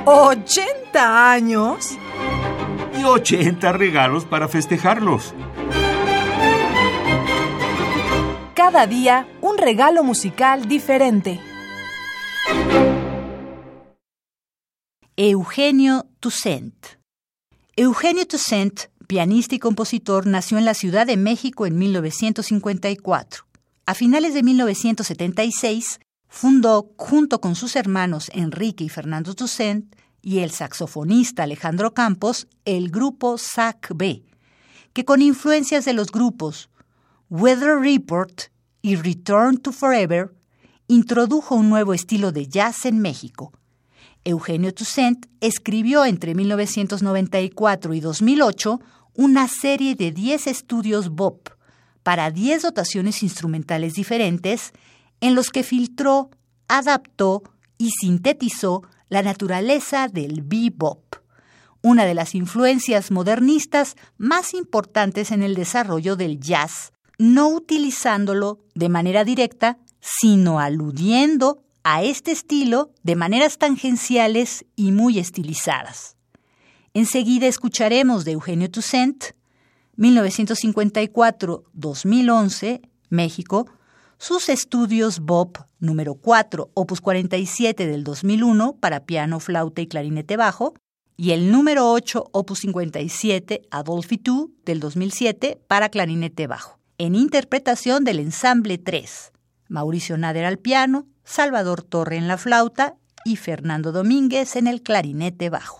¿80 años? Y 80 regalos para festejarlos. Cada día un regalo musical diferente. Eugenio Toussaint. Eugenio Toussaint, pianista y compositor, nació en la Ciudad de México en 1954. A finales de 1976, fundó, junto con sus hermanos Enrique y Fernando Toussaint y el saxofonista Alejandro Campos, el grupo SAC-B, que con influencias de los grupos Weather Report y Return to Forever, introdujo un nuevo estilo de jazz en México. Eugenio Toussaint escribió entre 1994 y 2008 una serie de 10 estudios bop para 10 dotaciones instrumentales diferentes en los que filtró, adaptó y sintetizó la naturaleza del bebop, una de las influencias modernistas más importantes en el desarrollo del jazz, no utilizándolo de manera directa, sino aludiendo a este estilo de maneras tangenciales y muy estilizadas. Enseguida escucharemos de Eugenio Toussaint, 1954-2011, México, sus estudios bop número 4, opus 47 del 2001 para piano, flauta y clarinete bajo, y el número 8, opus 57, Adolphe II del 2007 para clarinete bajo, en interpretación del ensamble 3, Mauricio Nader al piano, Salvador Torre en la flauta y Fernando Domínguez en el clarinete bajo.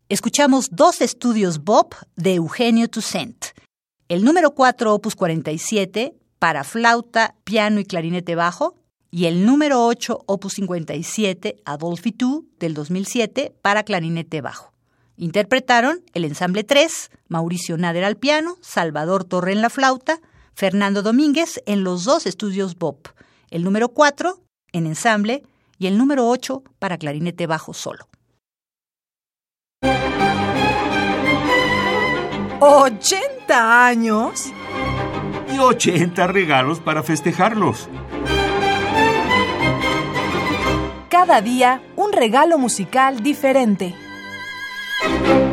Escuchamos 2 estudios Bob de Eugenio Toussaint. El número 4, opus 47, para flauta, piano y clarinete bajo, y el número 8, opus 57, Adolphe II, del 2007, para clarinete bajo. Interpretaron el ensamble 3, Mauricio Nader al piano, Salvador Torre en la flauta, Fernando Domínguez en los 2 estudios Bob, el número 4 en ensamble y el número 8 para clarinete bajo solo. 80 años Y 80 regalos para festejarlos. Cada día un regalo musical diferente.